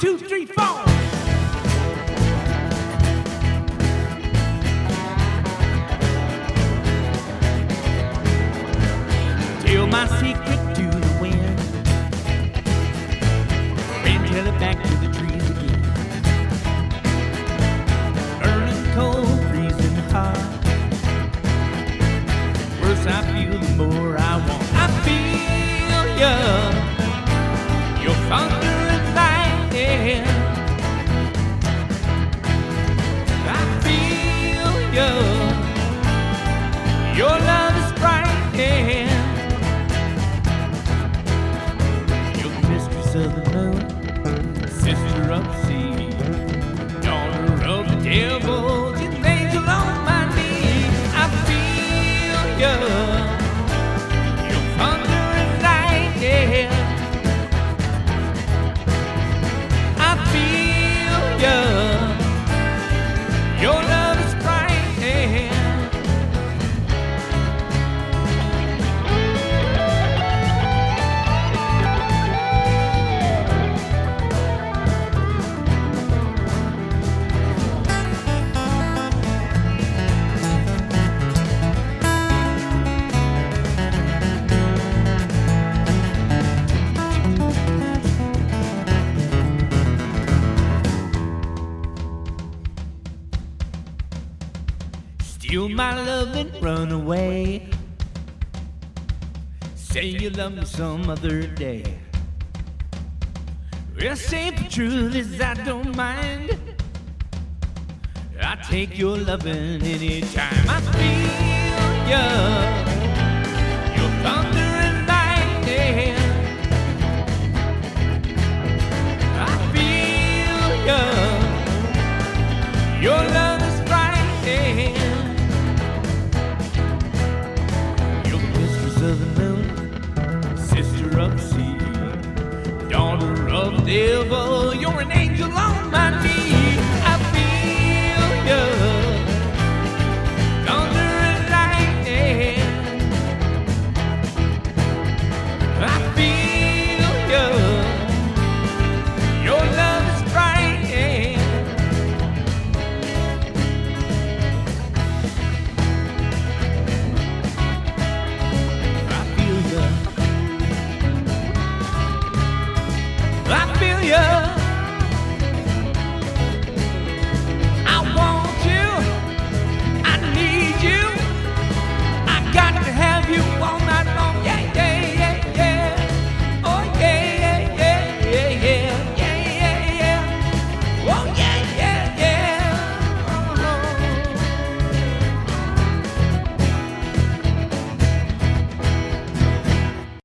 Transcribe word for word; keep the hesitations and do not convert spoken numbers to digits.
two, three, four. Tell my secret to the wind, and tell it back to the trees again. Burning cold, freezing hot. Worse I feel, the more I want. I feel ya, your thunder and lightning. I feel ya, your love is frightening. You're the mistress of the moon, sister of the sea, daughter of the devil, just an angel on my knee. I feel ya, your thunder and lightning. I feel ya, your love is frightening. Steal my love and run away. Say you love me some other day. Well, say the truth is I don't mind. I take your loving anytime. I feel ya, your thunder and lightning. I feel ya, your love is frightening. Of the moon, sister of the sea, daughter of the devil.